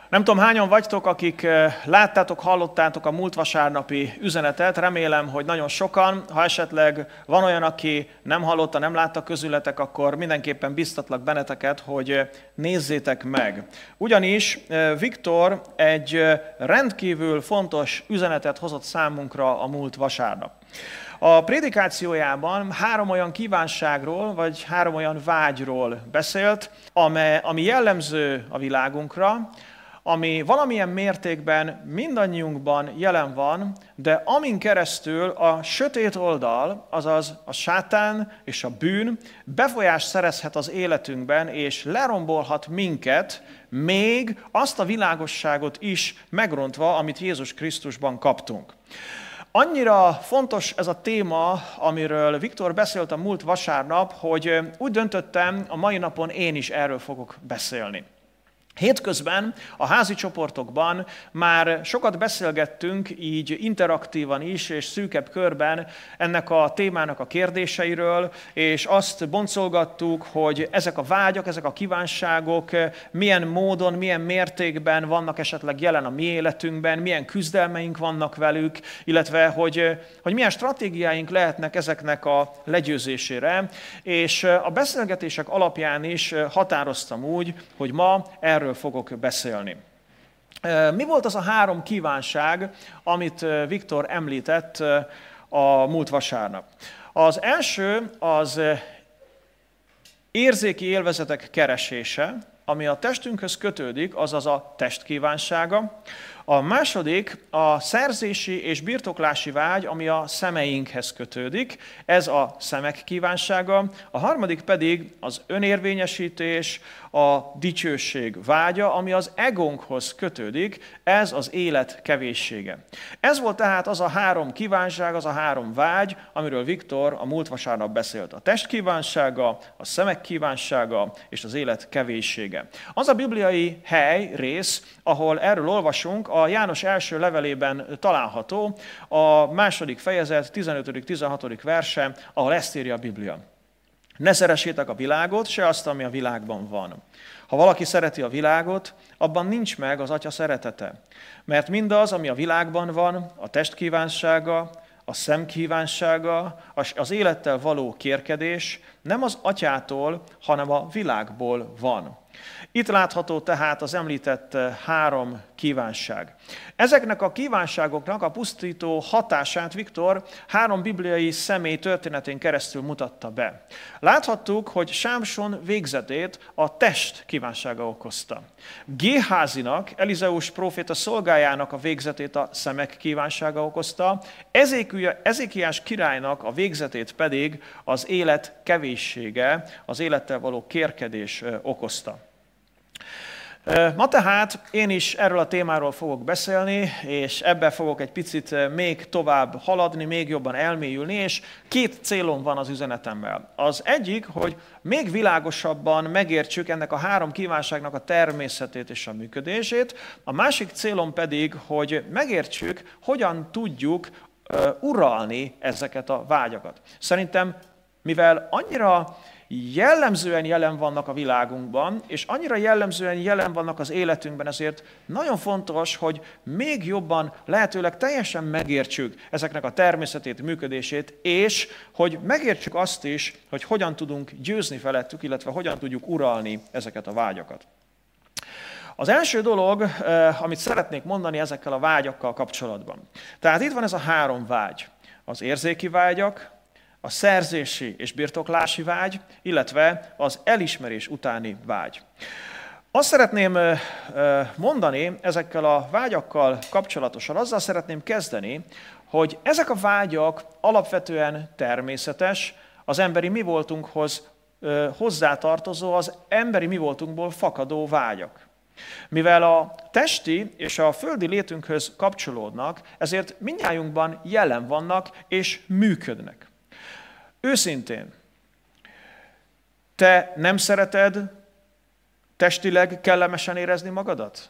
Nem tudom, hányan vagytok, akik láttátok, hallottátok a múlt vasárnapi üzenetet. Remélem, hogy nagyon sokan. Ha esetleg van olyan, aki nem hallotta, nem látta közületek, akkor mindenképpen biztatlak benneteket, hogy nézzétek meg. Ugyanis Viktor egy rendkívül fontos üzenetet hozott számunkra a múlt vasárnap. A prédikációjában 3 olyan kívánságról, vagy 3 olyan vágyról beszélt, ami jellemző a világunkra, ami valamilyen mértékben mindannyiunkban jelen van, de amin keresztül a sötét oldal, azaz a sátán és a bűn befolyást szerezhet az életünkben, és lerombolhat minket, még azt a világosságot is megrontva, amit Jézus Krisztusban kaptunk. Annyira fontos ez a téma, amiről Viktor beszélt a múlt vasárnap, hogy úgy döntöttem, a mai napon én is erről fogok beszélni. Hétközben a házi csoportokban már sokat beszélgettünk, így interaktívan is, és szűkebb körben ennek a témának a kérdéseiről, és azt boncolgattuk, hogy ezek a vágyak, ezek a kívánságok milyen módon, milyen mértékben vannak esetleg jelen a mi életünkben, milyen küzdelmeink vannak velük, illetve hogy milyen stratégiáink lehetnek ezeknek a legyőzésére. És a beszélgetések alapján is határoztam úgy, hogy ma erről fogok beszélni. Mi volt az a 3 kívánság, amit Viktor említett a múlt vasárnap? Az első az érzéki élvezetek keresése, ami a testünkhöz kötődik, azaz a test kívánsága. A második a szerzési és birtoklási vágy, ami a szemeinkhez kötődik, ez a szemek kívánsága. A harmadik pedig az önérvényesítés, a dicsőség vágya, ami az egónkhoz kötődik, ez az élet kevéssége. Ez volt tehát az a 3 kívánság, az a 3 vágy, amiről Viktor a múlt vasárnap beszélt. A test kívánsága, a szemek kívánsága és az élet kevéssége. Az a bibliai rész, ahol erről olvasunk, a János első levelében található, a 2. fejezet 15.-16. verse, ahol ezt írja a Biblia. Ne szeressétek a világot, se azt, ami a világban van. Ha valaki szereti a világot, abban nincs meg az Atya szeretete. Mert mindaz, ami a világban van, a test kívánsága, a szem kívánsága, az élettel való kérkedés nem az Atyától, hanem a világból van. Itt látható tehát az említett 3 kívánság. Ezeknek a kívánságoknak a pusztító hatását Viktor 3 bibliai személy történetén keresztül mutatta be. Láthattuk, hogy Sámson végzetét a test kívánsága okozta. Géházinak, Elizeus próféta szolgájának a végzetét a szemek kívánsága okozta, Ezékiás királynak a végzetét pedig az élet kevéssége, az élettel való kérkedés okozta. Ma tehát én is erről a témáról fogok beszélni, és ebben fogok egy picit még tovább haladni, még jobban elmélyülni, és 2 célom van az üzenetemmel. Az egyik, hogy még világosabban megértsük ennek a 3 kívánságnak a természetét és a működését, a másik célom pedig, hogy megértsük, hogyan tudjuk uralni ezeket a vágyakat. Szerintem, mivel annyira jellemzően jelen vannak a világunkban, és annyira jellemzően jelen vannak az életünkben, ezért nagyon fontos, hogy még jobban, lehetőleg teljesen megértsük ezeknek a természetét, működését, és hogy megértsük azt is, hogy hogyan tudunk győzni felettük, illetve hogyan tudjuk uralni ezeket a vágyakat. Az első dolog, amit szeretnék mondani ezekkel a vágyakkal kapcsolatban. Tehát itt van ez a 3 vágy. Az érzéki vágyak, a szerzési és birtoklási vágy, illetve az elismerés utáni vágy. Azt szeretném mondani ezekkel a vágyakkal kapcsolatosan, azzal szeretném kezdeni, hogy ezek a vágyak alapvetően természetes, az emberi mi voltunkhoz hozzátartozó, az emberi mi voltunkból fakadó vágyak. Mivel a testi és a földi létünkhöz kapcsolódnak, ezért mindnyájunkban jelen vannak és működnek. Őszintén, te nem szereted testileg kellemesen érezni magadat?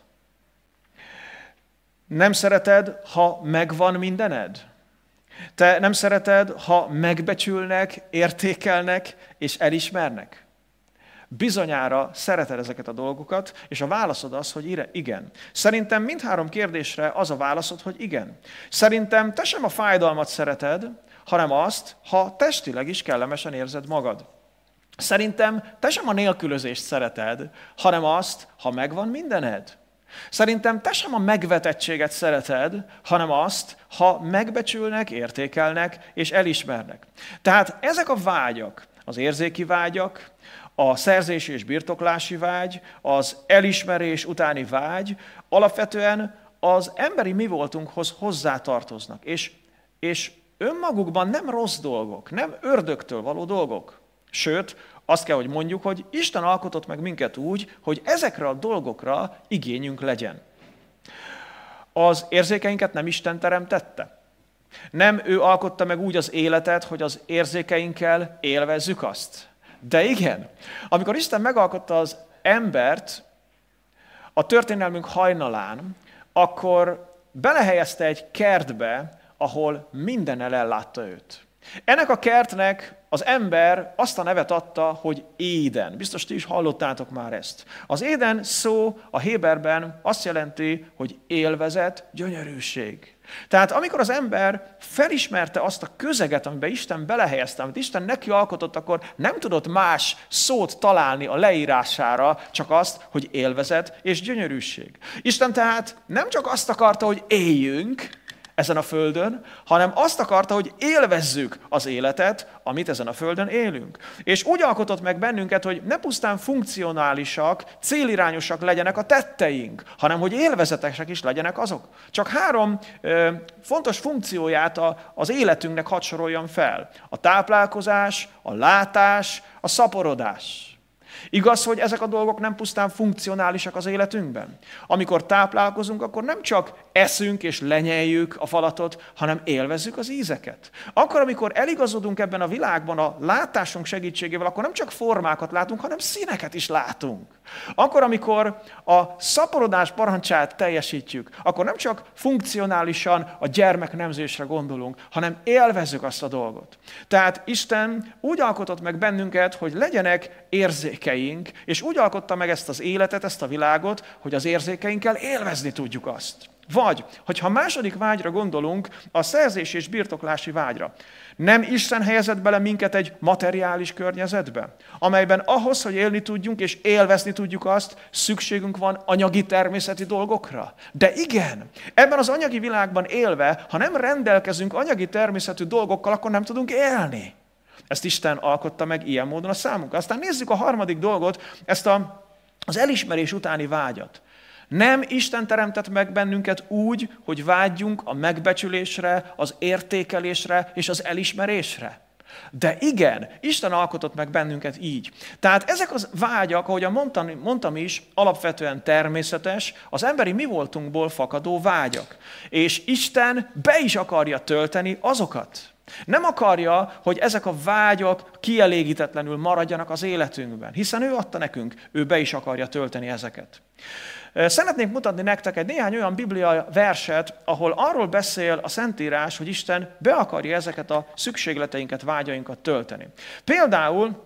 Nem szereted, ha megvan mindened? Te nem szereted, ha megbecsülnek, értékelnek és elismernek? Bizonyára szereted ezeket a dolgokat, és a válaszod az, hogy igen. Szerintem mindhárom kérdésre az a válaszod, hogy igen. Szerintem te sem a fájdalmat szereted, hanem azt, ha testileg is kellemesen érzed magad. Szerintem te sem a nélkülözést szereted, hanem azt, ha megvan mindened. Szerintem te sem a megvetettséget szereted, hanem azt, ha megbecsülnek, értékelnek és elismernek. Tehát ezek a vágyak, az érzéki vágyak, a szerzési és birtoklási vágy, az elismerés utáni vágy alapvetően az emberi mi voltunkhoz hozzátartoznak. És önmagukban nem rossz dolgok, nem ördögtől való dolgok. Sőt, azt kell, hogy mondjuk, hogy Isten alkotott meg minket úgy, hogy ezekre a dolgokra igényünk legyen. Az érzékeinket nem Isten teremtette. Nem ő alkotta meg úgy az életet, hogy az érzékeinkkel élvezzük azt. De igen, amikor Isten megalkotta az embert a történelmünk hajnalán, akkor belehelyezte egy kertbe, ahol mindennel ellátta őt. Ennek a kertnek az ember azt a nevet adta, hogy Éden. Biztos ti is hallottátok már ezt. Az Éden szó a héberben azt jelenti, hogy élvezet, gyönyörűség. Tehát amikor az ember felismerte azt a közeget, amiben Isten belehelyezte, amit Isten neki alkotott, akkor nem tudott más szót találni a leírására, csak azt, hogy élvezet és gyönyörűség. Isten tehát nem csak azt akarta, hogy éljünk ezen a földön, hanem azt akarta, hogy élvezzük az életet, amit ezen a földön élünk. És úgy alkotott meg bennünket, hogy ne pusztán funkcionálisak, célirányosak legyenek a tetteink, hanem hogy élvezetesek is legyenek azok. Csak 3 fontos funkcióját az életünknek hadd soroljam fel. A táplálkozás, a látás, a szaporodás. Igaz, hogy ezek a dolgok nem pusztán funkcionálisak az életünkben. Amikor táplálkozunk, akkor nem csak eszünk és lenyeljük a falatot, hanem élvezzük az ízeket. Akkor, amikor eligazodunk ebben a világban a látásunk segítségével, akkor nem csak formákat látunk, hanem színeket is látunk. Akkor, amikor a szaporodás parancsát teljesítjük, akkor nem csak funkcionálisan a gyermeknemzésre gondolunk, hanem élvezzük azt a dolgot. Tehát Isten úgy alkotott meg bennünket, hogy legyenek érzékeink, és úgy alkotta meg ezt az életet, ezt a világot, hogy az érzékeinkkel élvezni tudjuk azt. Vagy, hogyha a második vágyra gondolunk, a szerzési és birtoklási vágyra. Nem Isten helyezett bele minket egy materiális környezetbe, amelyben ahhoz, hogy élni tudjunk és élvezni tudjuk azt, szükségünk van anyagi természeti dolgokra. De igen, ebben az anyagi világban élve, ha nem rendelkezünk anyagi természetű dolgokkal, akkor nem tudunk élni. Ezt Isten alkotta meg ilyen módon a számunkra. Aztán nézzük a harmadik dolgot, ezt az elismerés utáni vágyat. Nem Isten teremtett meg bennünket úgy, hogy vágyjunk a megbecsülésre, az értékelésre és az elismerésre. De igen, Isten alkotott meg bennünket így. Tehát ezek az vágyak, ahogyan mondtam is, alapvetően természetes, az emberi mi voltunkból fakadó vágyak. És Isten be is akarja tölteni azokat. Nem akarja, hogy ezek a vágyak kielégítetlenül maradjanak az életünkben, hiszen ő adta nekünk, ő be is akarja tölteni ezeket. Szeretnék mutatni nektek néhány olyan Biblia verset, ahol arról beszél a Szentírás, hogy Isten be akarja ezeket a szükségleteinket, vágyainkat tölteni. Például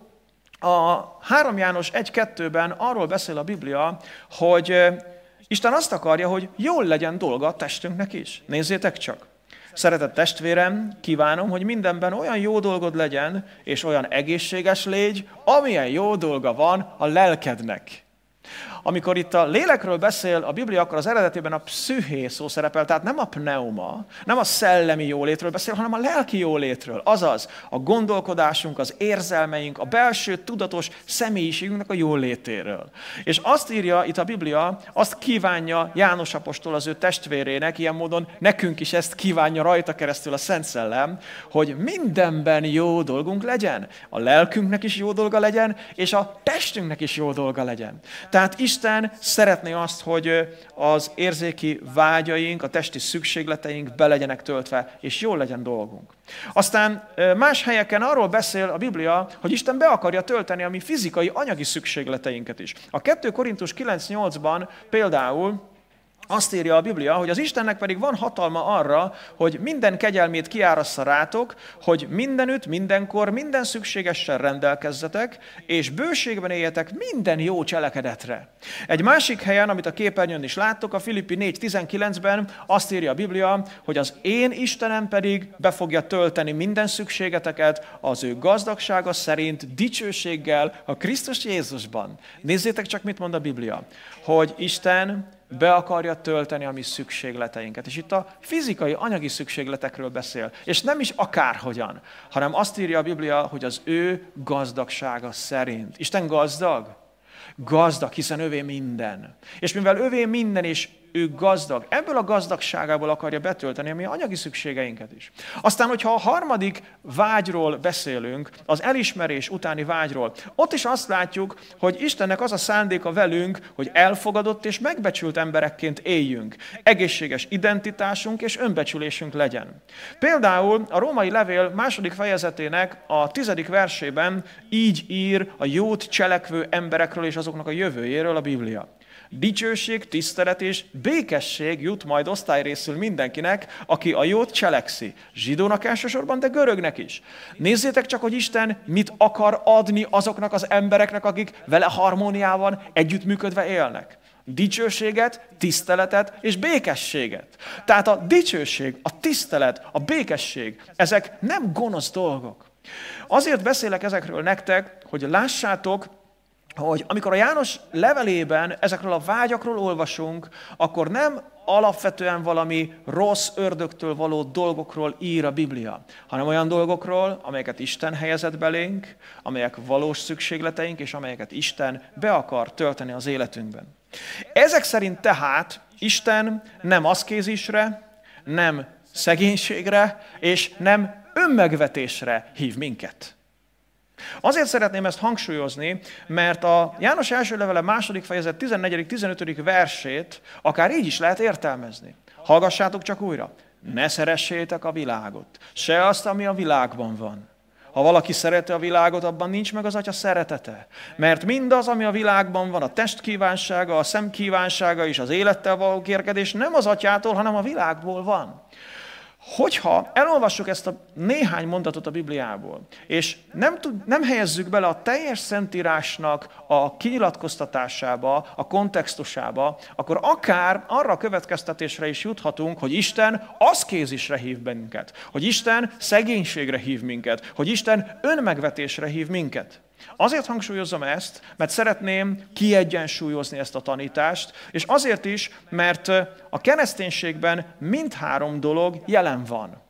a 3 János 1-2-ben arról beszél a Biblia, hogy Isten azt akarja, hogy jól legyen dolga a testünknek is. Nézzétek csak! Szeretett testvérem, kívánom, hogy mindenben olyan jó dolgod legyen, és olyan egészséges légy, amilyen jó dolga van a lelkednek. Amikor itt a lélekről beszél a Biblia, akkor az eredetében a pszüché szó szerepel, tehát nem a pneuma, nem a szellemi jólétről beszél, hanem a lelki jólétről. Azaz a gondolkodásunk, az érzelmeink, a belső tudatos személyiségünknek a jólétéről. És azt írja itt a Biblia, azt kívánja János apostol az ő testvérének, ilyen módon nekünk is ezt kívánja rajta keresztül a Szent Szellem, hogy mindenben jó dolgunk legyen. A lelkünknek is jó dolga legyen, és a testünknek is jó dolga legyen. Tehát Isten szeretné azt, hogy az érzéki vágyaink, a testi szükségleteink be legyenek töltve, és jól legyen dolgunk. Aztán más helyeken arról beszél a Biblia, hogy Isten be akarja tölteni a mi fizikai, anyagi szükségleteinket is. A 2 Korintus 9:8-ban például Azt írja a Biblia, hogy az Istennek pedig van hatalma arra, hogy minden kegyelmét kiárassza rátok, hogy mindenütt, mindenkor, minden szükségessel rendelkezzetek, és bőségben éljetek minden jó cselekedetre. Egy másik helyen, amit a képernyőn is láttok, a Filippi 4:19-ben azt írja a Biblia, hogy az én Istenem pedig be fogja tölteni minden szükségeteket az ő gazdagsága szerint dicsőséggel a Krisztus Jézusban. Nézzétek csak, mit mond a Biblia, hogy Isten be akarja tölteni a mi szükségleteinket. És itt a fizikai, anyagi szükségletekről beszél. És nem is akárhogyan, hanem azt írja a Biblia, hogy az ő gazdagsága szerint. Isten gazdag? Gazdag, hiszen övé minden. És mivel övé minden, és ő gazdag, ebből a gazdagságából akarja betölteni a mi anyagi szükségeinket is. Aztán, hogyha a harmadik vágyról beszélünk, az elismerés utáni vágyról, ott is azt látjuk, hogy Istennek az a szándéka velünk, hogy elfogadott és megbecsült emberekként éljünk. Egészséges identitásunk és önbecsülésünk legyen. Például a római levél 2. fejezetének a 10. versében így ír a jót cselekvő emberekről és azoknak a jövőjéről a Biblia. Dicsőség, tisztelet és békesség jut majd osztályrészül mindenkinek, aki a jót cselekszi. Zsidónak elsősorban, de görögnek is. Nézzétek csak, hogy Isten mit akar adni azoknak az embereknek, akik vele harmóniában együttműködve élnek. Dicsőséget, tiszteletet és békességet. Tehát a dicsőség, a tisztelet, a békesség, ezek nem gonosz dolgok. Azért beszélek ezekről nektek, hogy lássátok, hogy amikor a János levelében ezekről a vágyakról olvasunk, akkor nem alapvetően valami rossz ördögtől való dolgokról ír a Biblia, hanem olyan dolgokról, amelyeket Isten helyezett belénk, amelyek valós szükségleteink, és amelyeket Isten be akar tölteni az életünkben. Ezek szerint tehát Isten nem aszkézisre, nem szegénységre, és nem önmegvetésre hív minket. Azért szeretném ezt hangsúlyozni, mert a János első levele 2. fejezet 14.-15. versét akár így is lehet értelmezni. Hallgassátok csak újra. Ne szeressétek a világot, se azt, ami a világban van. Ha valaki szereti a világot, abban nincs meg az Atya szeretete. Mert mindaz, ami a világban van, a test kívánsága, a szem kívánsága és az élettel való kérkedés nem az Atyától, hanem a világból van. Hogyha elolvassuk ezt a néhány mondatot a Bibliából, és nem helyezzük bele a teljes Szentírásnak a kinyilatkoztatásába, a kontextusába, akkor akár arra a következtetésre is juthatunk, hogy Isten aszkézisre hív bennünket, hogy Isten szegénységre hív minket, hogy Isten önmegvetésre hív minket. Azért hangsúlyozom ezt, mert szeretném kiegyensúlyozni ezt a tanítást, és azért is, mert a kereszténységben mindhárom dolog jelen van.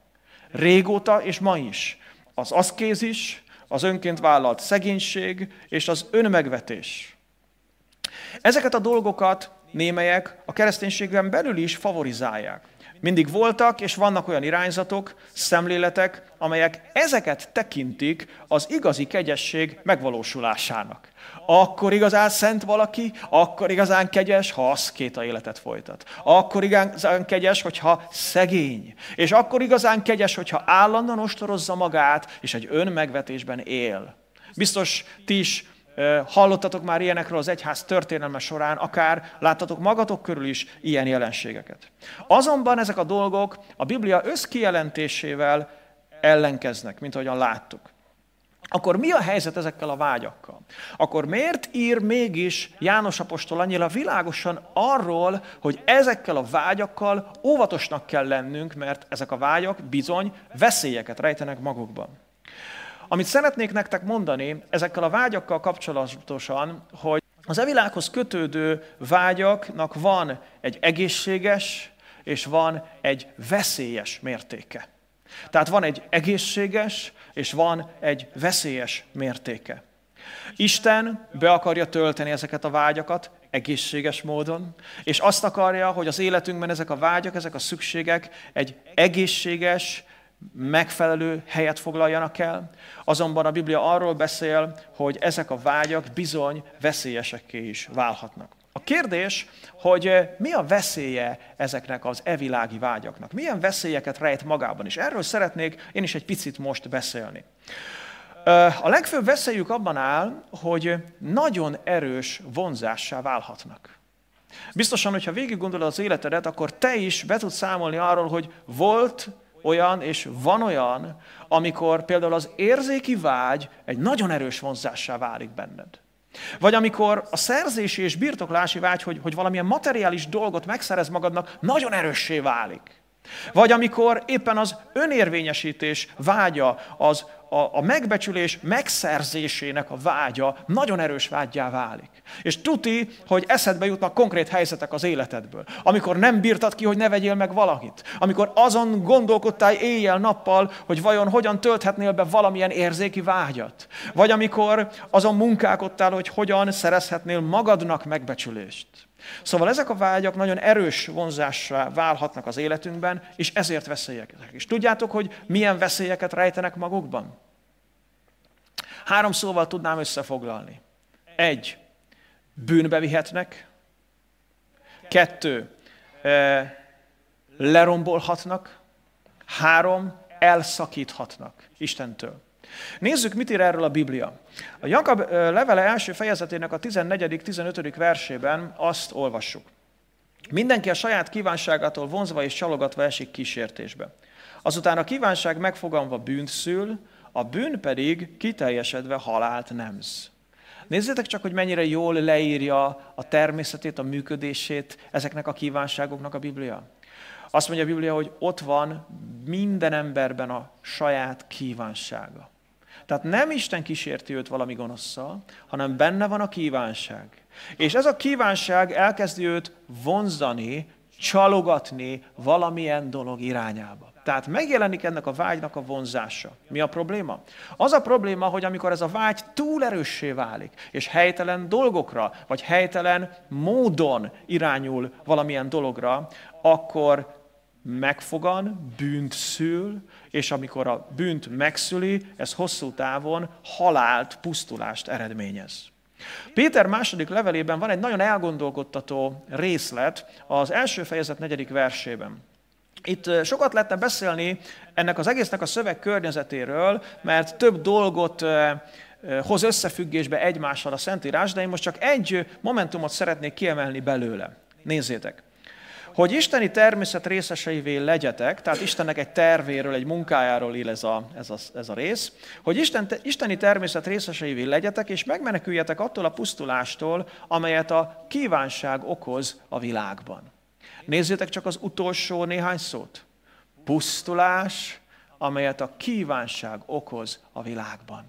Régóta és ma is. Az aszkézis, az önként vállalt szegénység és az önmegvetés. Ezeket a dolgokat némelyek a kereszténységben belül is favorizálják. Mindig voltak és vannak olyan irányzatok, szemléletek, amelyek ezeket tekintik az igazi kegyesség megvalósulásának. Akkor igazán szent valaki, akkor igazán kegyes, ha aszkéta életet folytat. Akkor igazán kegyes, hogyha szegény. És akkor igazán kegyes, hogyha állandóan ostorozza magát, és egy önmegvetésben él. Biztos ti is hallottatok már ilyenekről az egyház történelme során, akár láttatok magatok körül is ilyen jelenségeket. Azonban ezek a dolgok a Biblia összkijelentésével ellenkeznek, mint ahogyan láttuk. Akkor mi a helyzet ezekkel a vágyakkal? Akkor miért ír mégis János apostol annyira világosan arról, hogy ezekkel a vágyakkal óvatosnak kell lennünk, mert ezek a vágyak bizony veszélyeket rejtenek magukban? Amit szeretnék nektek mondani ezekkel a vágyakkal kapcsolatosan, hogy az e világhoz kötődő vágyaknak van egy egészséges és van egy veszélyes mértéke. Tehát van egy egészséges és van egy veszélyes mértéke. Isten be akarja tölteni ezeket a vágyakat egészséges módon, és azt akarja, hogy az életünkben ezek a vágyak, ezek a szükségek egy egészséges, megfelelő helyet foglaljanak el. Azonban a Biblia arról beszél, hogy ezek a vágyak bizony veszélyesekké is válhatnak. A kérdés, hogy mi a veszélye ezeknek az evilági vágyaknak? Milyen veszélyeket rejt magában is? Erről szeretnék én is egy picit most beszélni. A legfőbb veszélyük abban áll, hogy nagyon erős vonzássá válhatnak. Biztosan, hogyha végig gondolod az életedet, akkor te is be tudsz számolni arról, hogy volt olyan és van olyan, amikor például az érzéki vágy egy nagyon erős vonzássá válik benned. Vagy amikor a szerzési és birtoklási vágy, hogy valamilyen materiális dolgot megszerez magadnak, nagyon erőssé válik. Vagy amikor éppen az önérvényesítés vágya, a megbecsülés megszerzésének a vágya nagyon erős vággyá válik. És tuti, hogy eszedbe jutnak konkrét helyzetek az életedből. Amikor nem bírtad ki, hogy ne vegyél meg valakit. Amikor azon gondolkodtál éjjel-nappal, hogy vajon hogyan tölthetnél be valamilyen érzéki vágyat. Vagy amikor azon munkálkodtál, hogy hogyan szerezhetnél magadnak megbecsülést. Szóval ezek a vágyak nagyon erős vonzássá válhatnak az életünkben, és ezért veszélyek. És tudjátok, hogy milyen veszélyeket rejtenek magukban? 3 szóval tudnám összefoglalni. 1. Bűnbe vihetnek. 2. Lerombolhatnak. 3. Elszakíthatnak Istentől. Nézzük, mit ír erről a Biblia. A Jakab levele első fejezetének a 14.-15. versében azt olvassuk. Mindenki a saját kívánságától vonzva és csalogatva esik kísértésbe. Azután a kívánság megfoganva bűnt szül, a bűn pedig kiteljesedve halált nemz. Nézzétek csak, hogy mennyire jól leírja a természetét, a működését ezeknek a kívánságoknak a Biblia. Azt mondja a Biblia, hogy ott van minden emberben a saját kívánsága. Tehát nem Isten kísérti őt valami gonoszszal, hanem benne van a kívánság. És ez a kívánság elkezdi őt vonzani, csalogatni valamilyen dolog irányába. Tehát megjelenik ennek a vágynak a vonzása. Mi a probléma? Az a probléma, hogy amikor ez a vágy túl erőssé válik, és helytelen dolgokra, vagy helytelen módon irányul valamilyen dologra, akkor megfogan, bűnt szül, és amikor a bűnt megszüli, ez hosszú távon halált, pusztulást eredményez. Péter második levelében van egy nagyon elgondolkodtató részlet az első fejezet 4. versében. Itt sokat lehetne beszélni ennek az egésznek a szöveg környezetéről, mert több dolgot hoz összefüggésbe egymással a Szentírás, de én most csak egy momentumot szeretnék kiemelni belőle. Nézzétek! Hogy isteni természet részeseivé legyetek, tehát Istennek egy tervéről, egy munkájáról ír ez a rész, hogy isteni természet részeseivé legyetek, és megmeneküljetek attól a pusztulástól, amelyet a kívánság okoz a világban. Nézzétek csak az utolsó néhány szót. Pusztulás, amelyet a kívánság okoz a világban.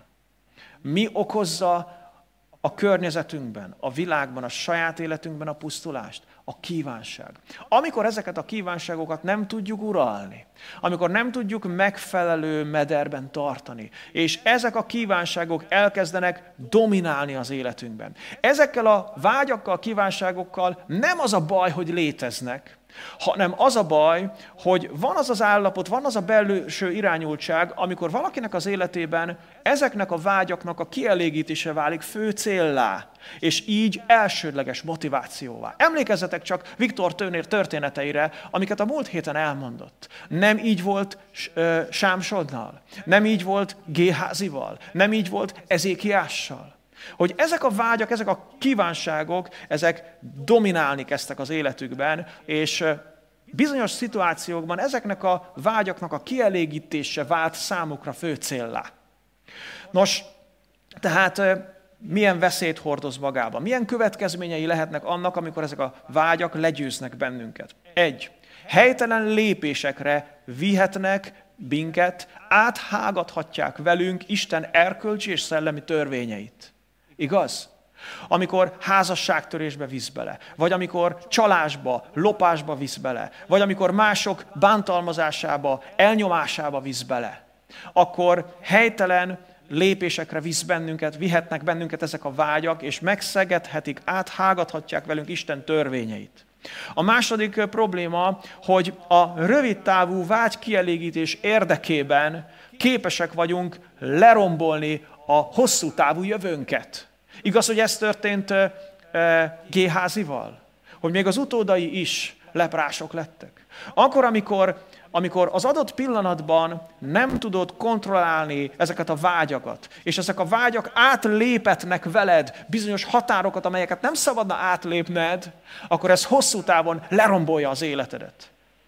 Mi okozza a környezetünkben, a világban, a saját életünkben a pusztulást? A kívánság. Amikor ezeket a kívánságokat nem tudjuk uralni, amikor nem tudjuk megfelelő mederben tartani, és ezek a kívánságok elkezdenek dominálni az életünkben. Ezekkel a vágyakkal, kívánságokkal nem az a baj, hogy léteznek, hanem az a baj, hogy van az az állapot, van az a belső irányultság, amikor valakinek az életében ezeknek a vágyaknak a kielégítése válik fő céllá, és így elsődleges motivációvá. Emlékezzetek csak Viktor Tőnér történeteire, amiket a múlt héten elmondott. Nem így volt Sámsonnal, nem így volt Géházival, nem így volt Ezékiással. Hogy ezek a vágyak, ezek a kívánságok, ezek dominálni kezdtek az életükben, és bizonyos szituációkban ezeknek a vágyaknak a kielégítése vált számukra fő céllá. Nos, tehát milyen veszélyt hordoz magában? Milyen következményei lehetnek annak, amikor ezek a vágyak legyőznek bennünket? 1. Helytelen lépésekre vihetnek minket, áthágathatják velünk Isten erkölcsi és szellemi törvényeit. Igaz? Amikor házasságtörésbe visz bele, vagy amikor csalásba, lopásba visz bele, vagy amikor mások bántalmazásába, elnyomásába visz bele, akkor helytelen lépésekre vihetnek bennünket ezek a vágyak, és megszegedhetik, áthágathatják velünk Isten törvényeit. A második probléma, hogy a rövidtávú vágykielégítés érdekében képesek vagyunk lerombolni a hosszú távú jövőnket. Igaz, hogy ez történt Géházival? Hogy még az utódai is leprások lettek. Akkor, amikor amikor az adott pillanatban nem tudod kontrollálni ezeket a vágyakat, és ezek a vágyak átlépetnek veled bizonyos határokat, amelyeket nem szabadna átlépned, akkor ez hosszú távon lerombolja az életedet.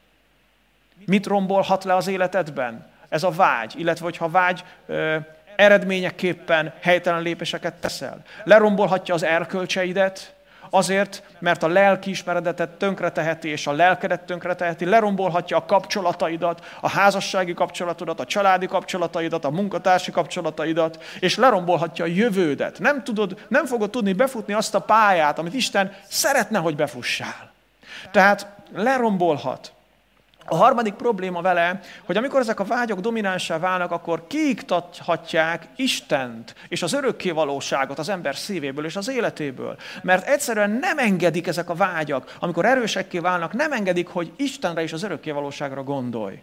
Mit rombolhat le az életedben? Ez a vágy, illetve hogyha vágy eredményeképpen helytelen lépéseket teszel. Lerombolhatja az erkölcseidet, azért, mert a lelkiismeretet tönkreteheti, és a lelkedet tönkreteheti, lerombolhatja a kapcsolataidat, a házassági kapcsolatodat, a családi kapcsolataidat, a munkatársi kapcsolataidat, és lerombolhatja a jövődet. Nem fogod tudni befutni azt a pályát, amit Isten szeretne, hogy befussál. Tehát lerombolhat. A harmadik probléma vele, hogy amikor ezek a vágyok dominánsá válnak, akkor kiiktathatják Istent és az örökkévalóságot az ember szívéből és az életéből. Mert egyszerűen nem engedik ezek a vágyak, amikor erősekké válnak, nem engedik, hogy Istenre és az örökkévalóságra gondolj.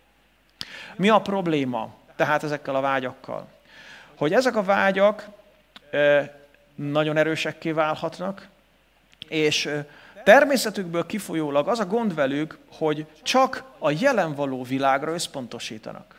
Mi a probléma tehát ezekkel a vágyakkal? Hogy ezek a vágyak nagyon erősekké válhatnak, és természetükből kifolyólag az a gond velük, hogy csak a jelen való világra összpontosítanak.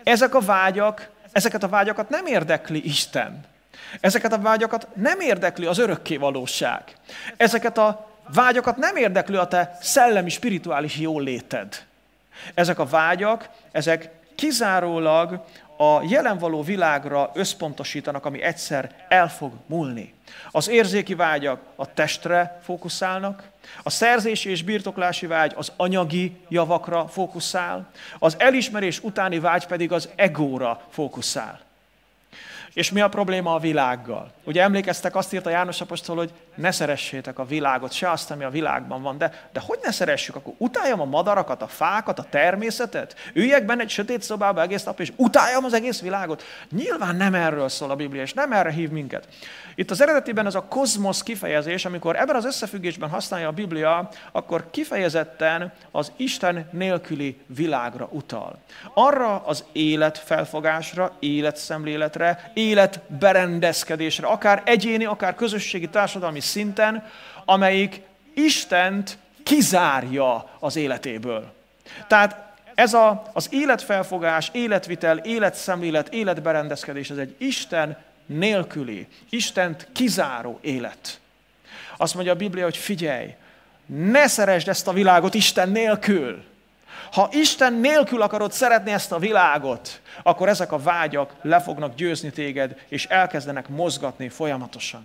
Ezeket a vágyakat nem érdekli Isten. Ezeket a vágyakat nem érdekli az örökkévalóság. Ezeket a vágyakat nem érdekli a te szellemi, spirituális jóléted. Ezek a vágyak, ezek kizárólag a jelen való világra összpontosítanak, ami egyszer el fog múlni. Az érzéki vágyak a testre fókuszálnak, a szerzési és birtoklási vágy az anyagi javakra fókuszál, az elismerés utáni vágy pedig az egóra fókuszál. És mi a probléma a világgal? Ugye emlékeztek, azt írta János apostol, hogy ne szeressétek a világot, se azt, ami a világban van. De hogy ne szeressük? Akkor utáljam a madarakat, a fákat, a természetet? Üljek benne egy sötét szobába egész nap, és utáljam az egész világot? Nyilván nem erről szól a Biblia, és nem erre hív minket. Itt az eredetiben ez a kozmosz kifejezés, amikor ebben az összefüggésben használja a Biblia, akkor kifejezetten az Isten nélküli világra utal. Arra az életfelfogásra, életszemléletre, életberendezkedésre, akár egyéni, akár közösségi, társadalmi szinten, amelyik Istent kizárja az életéből. Tehát ez az életfelfogás, életvitel, életszemlélet, életberendezkedés, ez egy Isten nélküli, Istent kizáró élet. Azt mondja a Biblia, hogy figyelj, ne szeresd ezt a világot Isten nélkül. Ha Isten nélkül akarod szeretni ezt a világot, akkor ezek a vágyak le fognak győzni téged, és elkezdenek mozgatni folyamatosan.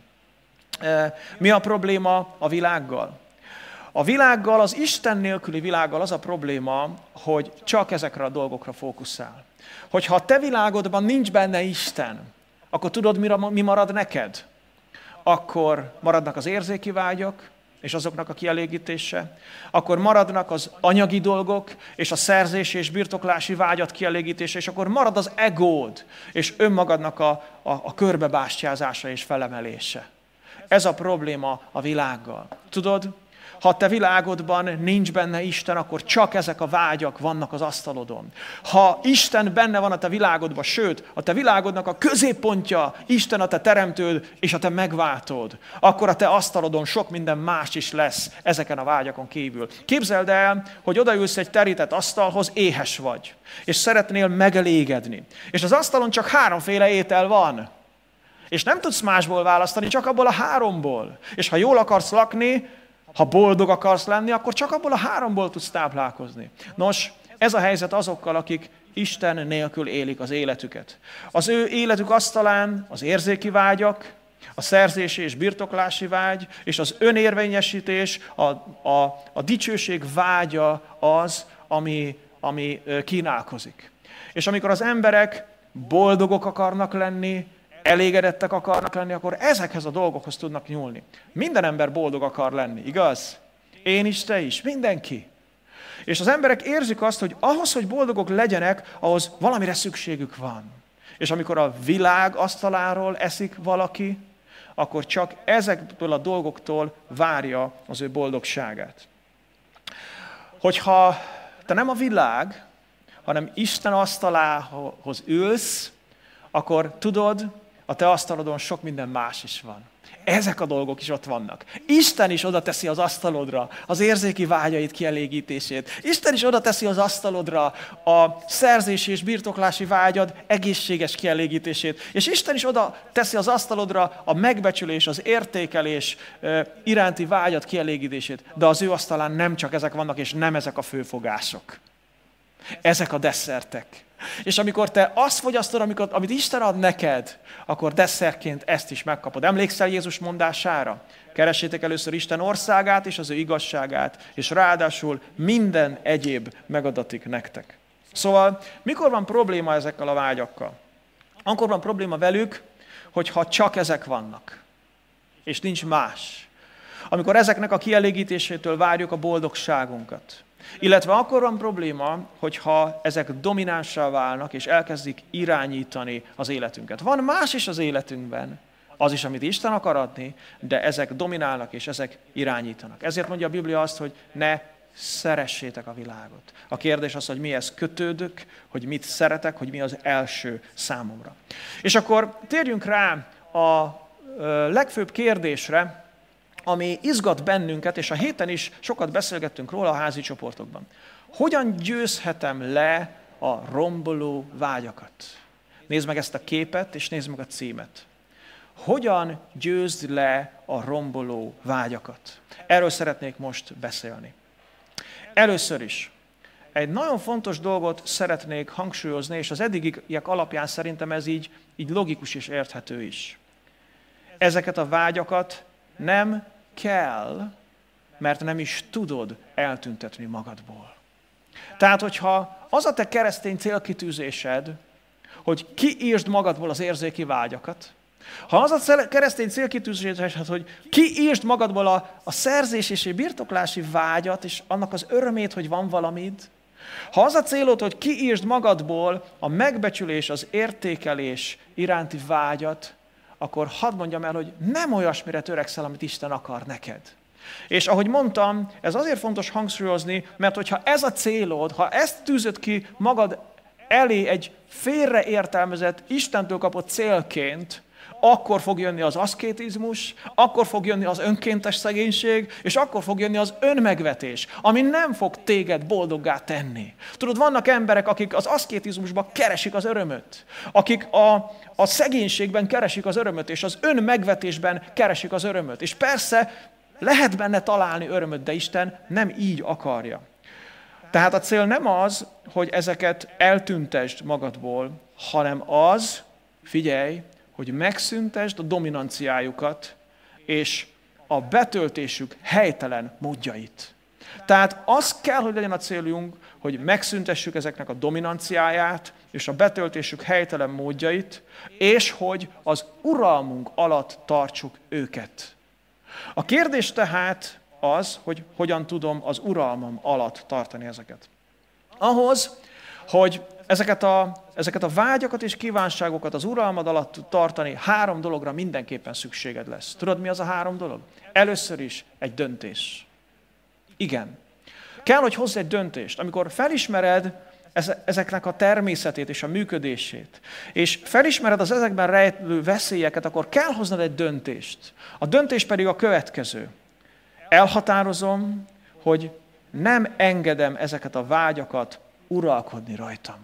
Mi a probléma a világgal? A világgal, az Isten nélküli világgal az a probléma, hogy csak ezekre a dolgokra fókuszál. Hogyha a te világodban nincs benne Isten, akkor tudod, mi marad neked? Akkor maradnak az érzéki vágyak, és azoknak a kielégítése, akkor maradnak az anyagi dolgok, és a szerzési és birtoklási vágyat kielégítése, és akkor marad az egód, és önmagadnak a körbebástyázása és felemelése. Ez a probléma a világgal. Tudod, ha a te világodban nincs benne Isten, akkor csak ezek a vágyak vannak az asztalodon. Ha Isten benne van a te világodban, sőt, a te világodnak a középpontja Isten a te teremtőd és a te megváltód, akkor a te asztalodon sok minden más is lesz ezeken a vágyakon kívül. Képzeld el, hogy odaülsz egy terített asztalhoz, éhes vagy, és szeretnél megelégedni. És az asztalon csak 3 étel van. És nem tudsz másból választani, csak abból a 3-ból. És ha jól akarsz lakni, ha boldog akarsz lenni, akkor csak abból a 3-ból tudsz táplálkozni. Nos, ez a helyzet azokkal, akik Isten nélkül élik az életüket. Az ő életük asztalán az érzéki vágyak, a szerzési és birtoklási vágy, és az önérvényesítés, a dicsőség vágya az, ami kínálkozik. És amikor az emberek boldogok akarnak lenni, elégedettek akarnak lenni, akkor ezekhez a dolgokhoz tudnak nyúlni. Minden ember boldog akar lenni, igaz? Én is, te is, mindenki. És az emberek érzik azt, hogy ahhoz, hogy boldogok legyenek, ahhoz valamire szükségük van. És amikor a világ asztaláról eszik valaki, akkor csak ezektől a dolgoktól várja az ő boldogságát. Hogyha te nem a világ, hanem Isten asztalához ülsz, akkor tudod, a te asztalodon sok minden más is van. ezek a dolgok is ott vannak. Isten is oda teszi az asztalodra az érzéki vágyait kielégítését. Isten is oda teszi az asztalodra a szerzési és birtoklási vágyad egészséges kielégítését. És Isten is oda teszi az asztalodra a megbecsülés, az értékelés iránti vágyad kielégítését. De az ő asztalán nem csak ezek vannak, és nem ezek a főfogások. Ezek a desszertek. És amikor te azt fogyasztod, amit Isten ad neked, akkor desszertként ezt is megkapod. Emlékszel Jézus mondására? Keressétek először Isten országát és az ő igazságát, és ráadásul minden egyéb megadatik nektek. Szóval, mikor van probléma ezekkel a vágyakkal? Akkor van probléma velük, hogyha csak ezek vannak, és nincs más. Amikor ezeknek a kielégítésétől várjuk a boldogságunkat. Illetve akkor van probléma, hogyha ezek dominánssá válnak, és elkezdik irányítani az életünket. Van más is az életünkben, az is, amit Isten akar adni, de ezek dominálnak, és ezek irányítanak. Ezért mondja a Biblia azt, hogy ne szeressétek a világot. A kérdés az, hogy mihez kötődök, hogy mit szeretek, hogy mi az első számomra. És akkor térjünk rá a legfőbb kérdésre, ami izgat bennünket, és a héten is sokat beszélgettünk róla a házi csoportokban. Hogyan győzhetem le a romboló vágyakat? Nézd meg ezt a képet, és nézd meg a címet. Hogyan győzd le a romboló vágyakat? Erről szeretnék most beszélni. Először is egy nagyon fontos dolgot szeretnék hangsúlyozni, és az eddigiek alapján szerintem ez így logikus és érthető is. Ezeket a vágyakat nem kell, mert nem is tudod eltüntetni magadból. Tehát, hogyha az a te keresztény célkitűzésed, hogy kiírtsd magadból az érzéki vágyakat, ha az a keresztény célkitűzésed, hogy kiírtsd magadból a szerzés és a birtoklási vágyat, és annak az örömét, hogy van valamid, ha az a célod, hogy kiírtsd magadból a megbecsülés, az értékelés iránti vágyat, akkor hadd mondjam el, hogy nem olyasmire törekszel, amit Isten akar neked. És ahogy mondtam, ez azért fontos hangsúlyozni, mert hogyha ez a célod, ha ezt tűzöd ki magad elé egy félreértelmezett, Istentől kapott célként, akkor fog jönni az aszkétizmus, akkor fog jönni az önkéntes szegénység, és akkor fog jönni az önmegvetés, ami nem fog téged boldoggá tenni. Tudod, vannak emberek, akik az aszkétizmusban keresik az örömöt, akik a szegénységben keresik az örömöt, és az önmegvetésben keresik az örömöt. És persze lehet benne találni örömöt, de Isten nem így akarja. Tehát a cél nem az, hogy ezeket eltüntesd magadból, hanem az, figyelj, hogy megszüntesd a dominanciájukat és a betöltésük helytelen módjait. Tehát az kell, hogy legyen a célunk, hogy megszüntessük ezeknek a dominanciáját és a betöltésük helytelen módjait, és hogy az uralmunk alatt tartsuk őket. A kérdés tehát az, hogy hogyan tudom az uralmam alatt tartani ezeket. Ahhoz, hogy ezeket a vágyakat és kívánságokat az uralmad alatt tartani, 3 dologra mindenképpen szükséged lesz. Tudod, mi az a 3 dolog? Először is egy döntés. Igen. Kell, hogy hozz egy döntést. Amikor felismered ezeknek a természetét és a működését, és felismered az ezekben rejlő veszélyeket, akkor kell hoznod egy döntést. A döntés pedig a következő. Elhatározom, hogy nem engedem ezeket a vágyakat uralkodni rajtam.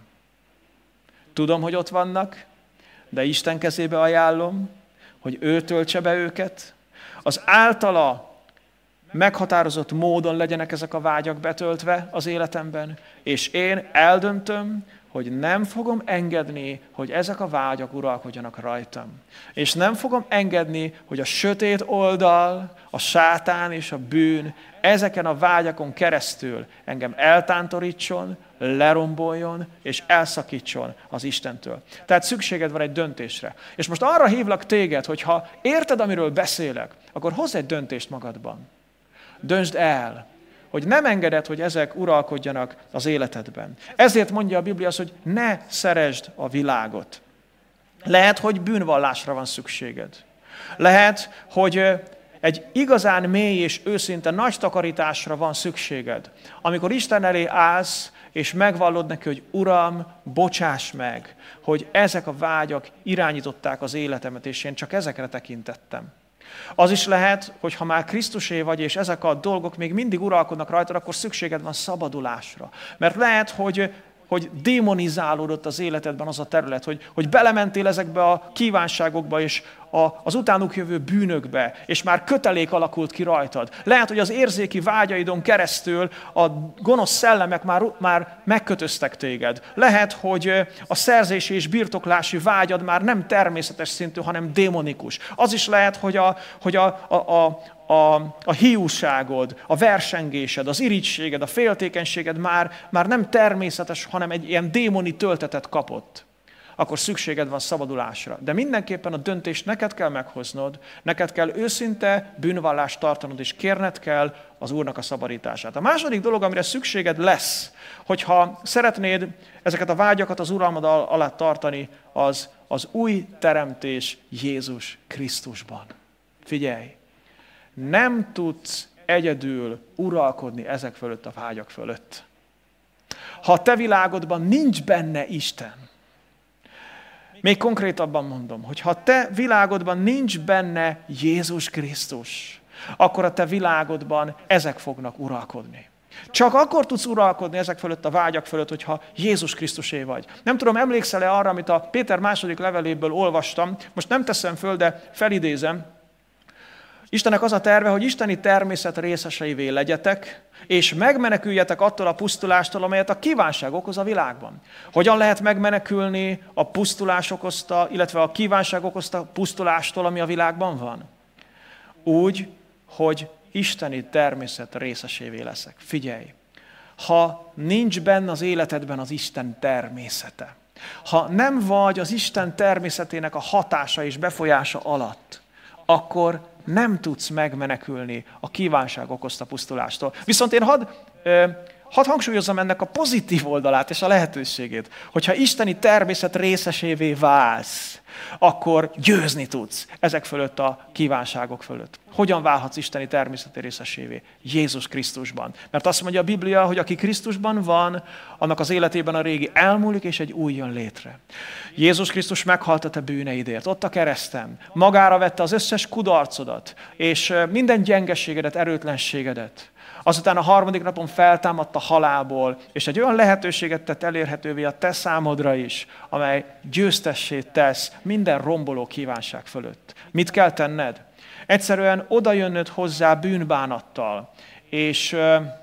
Tudom, hogy ott vannak, de Isten kezébe ajánlom, hogy ő töltse be őket. Az általa meghatározott módon legyenek ezek a vágyak betöltve az életemben, és én eldöntöm, hogy nem fogom engedni, hogy ezek a vágyak uralkodjanak rajtam. És nem fogom engedni, hogy a sötét oldal, a sátán és a bűn ezeken a vágyakon keresztül engem eltántorítson, leromboljon és elszakítson az Istentől. Tehát szükséged van egy döntésre. És most arra hívlak téged, hogy ha érted, amiről beszélek, akkor hozz egy döntést magadban. Döntsd el, hogy nem engeded, hogy ezek uralkodjanak az életedben. Ezért mondja a Biblia azt, hogy ne szeresd a világot. Lehet, hogy bűnvallásra van szükséged. Lehet, hogy egy igazán mély és őszinte nagy takarításra van szükséged. Amikor Isten elé állsz, és megvallod neki, hogy Uram, bocsáss meg, hogy ezek a vágyak irányították az életemet, és én csak ezekre tekintettem. Az is lehet, hogy ha már Krisztusé vagy, és ezek a dolgok még mindig uralkodnak rajtad, akkor szükséged van szabadulásra. Mert lehet, hogy démonizálódott az életedben az a terület, hogy belementél ezekbe a kívánságokba, és az utánuk jövő bűnökbe, és már kötelék alakult ki rajtad. Lehet, hogy az érzéki vágyaidon keresztül a gonosz szellemek már megkötöztek téged. Lehet, hogy a szerzési és birtoklási vágyad már nem természetes szintű, hanem démonikus. Az is lehet, hogy a hiúságod, a versengésed, az irigységed, a féltékenységed már nem természetes, hanem egy ilyen démoni töltetet kapott. Akkor szükséged van szabadulásra. De mindenképpen a döntést neked kell meghoznod, neked kell őszinte bűnvallást tartanod, és kérned kell az Úrnak a szabadítását. A második dolog, amire szükséged lesz, hogyha szeretnéd ezeket a vágyakat az uralmad alatt tartani, az új teremtés Jézus Krisztusban. Figyelj! Nem tudsz egyedül uralkodni ezek fölött a vágyak fölött. Ha a te világodban nincs benne Isten, még konkrétabban mondom, hogy ha a te világodban nincs benne Jézus Krisztus, akkor a te világodban ezek fognak uralkodni. Csak akkor tudsz uralkodni ezek fölött a vágyak fölött, hogyha Jézus Krisztusé vagy. Nem tudom, emlékszel-e arra, amit a Péter második leveléből olvastam, most nem teszem föl, de felidézem. Istennek az a terve, hogy isteni természet részeseivé legyetek, és megmeneküljetek attól a pusztulástól, amelyet a kívánság okoz a világban. Hogyan lehet megmenekülni a pusztulás okozta, illetve a kívánság okozta pusztulástól, ami a világban van? Úgy, hogy isteni természet részesévé leszek. Figyelj! Ha nincs benne az életedben az Isten természete, ha nem vagy az Isten természetének a hatása és befolyása alatt, akkor nem tudsz megmenekülni a kívánság okozta pusztulástól. Viszont én hadd hangsúlyozzam ennek a pozitív oldalát és a lehetőségét, hogyha isteni természet részesévé válsz, akkor győzni tudsz ezek fölött a kívánságok fölött. Hogyan válhatsz isteni természeti részesévé? Jézus Krisztusban. Mert azt mondja a Biblia, hogy aki Krisztusban van, annak az életében a régi elmúlik, és egy új jön létre. Jézus Krisztus meghalt a te bűneidért, ott a kereszten. Magára vette az összes kudarcodat, és minden gyengeségedet, erőtlenségedet. Azután a harmadik napon feltámadt a halálból, és egy olyan lehetőséget tett elérhetővé a te számodra is, amely győztessé tesz minden romboló kívánság fölött. Mit kell tenned? Egyszerűen odajönnöd hozzá bűnbánattal, és